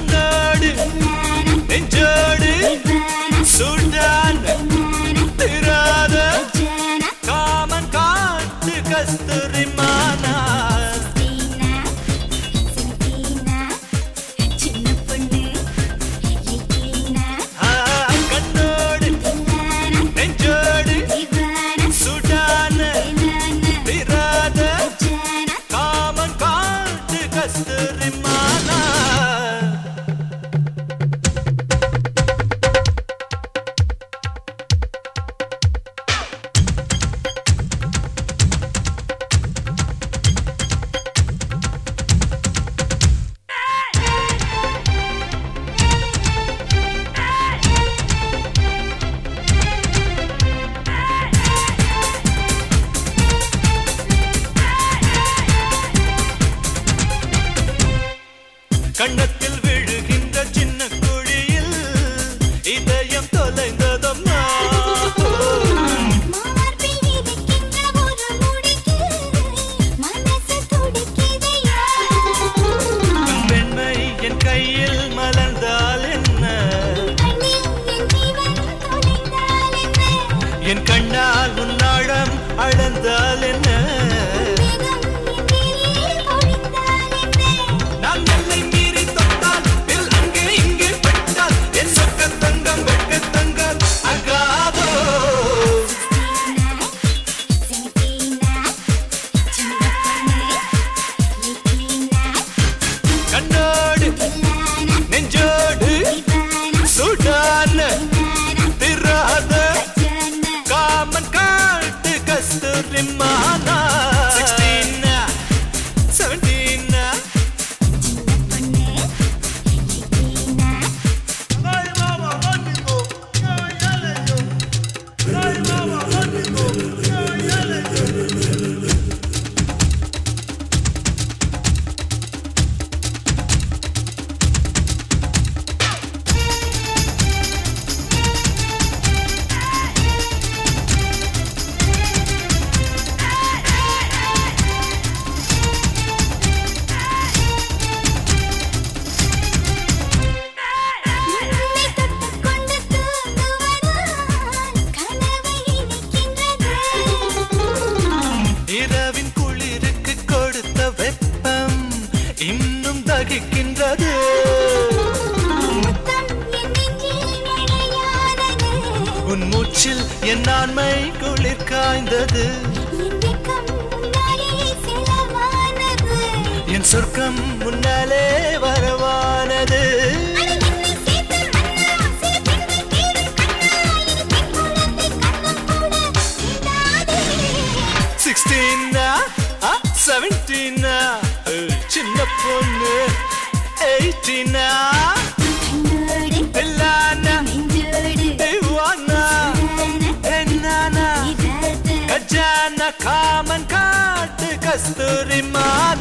கண்ணோடு நெஞ்சோடு Sudan திராத common காட்டு கஸ்தூரி மானா கண்ணோடு நெஞ்சோடு சுடான் திராத காமன் காட்டு கஸ்தூரி மானா கண்ணத்தில் விழுகின்ற சின்ன குழியில் இதயம் தொலைந்ததம்மா பெண்மை என் கையில் மலர்ந்தால் என்ன என் கண்ணால் உன்னாடம் அளந்தால் என்ன கண்ணோடு நெஞ்சோடு சுடான் திராத காமன் காட்டு கஸ்தூரி மானா 16 17 இரவின் குளிருக்கு கொடுத்த வெப்பம் இன்னும் தகிக்கின்றது உன் மூச்சில் என் ஆண்மை குளிர் காய்ந்தது என் சொர்க்கம் முன்னாலே வரவானது சின்ன பொண்ணு 18 பில்லானா தேவானா என்னனா கஜானா காமன் காட்டு கஸ்தூரி மானா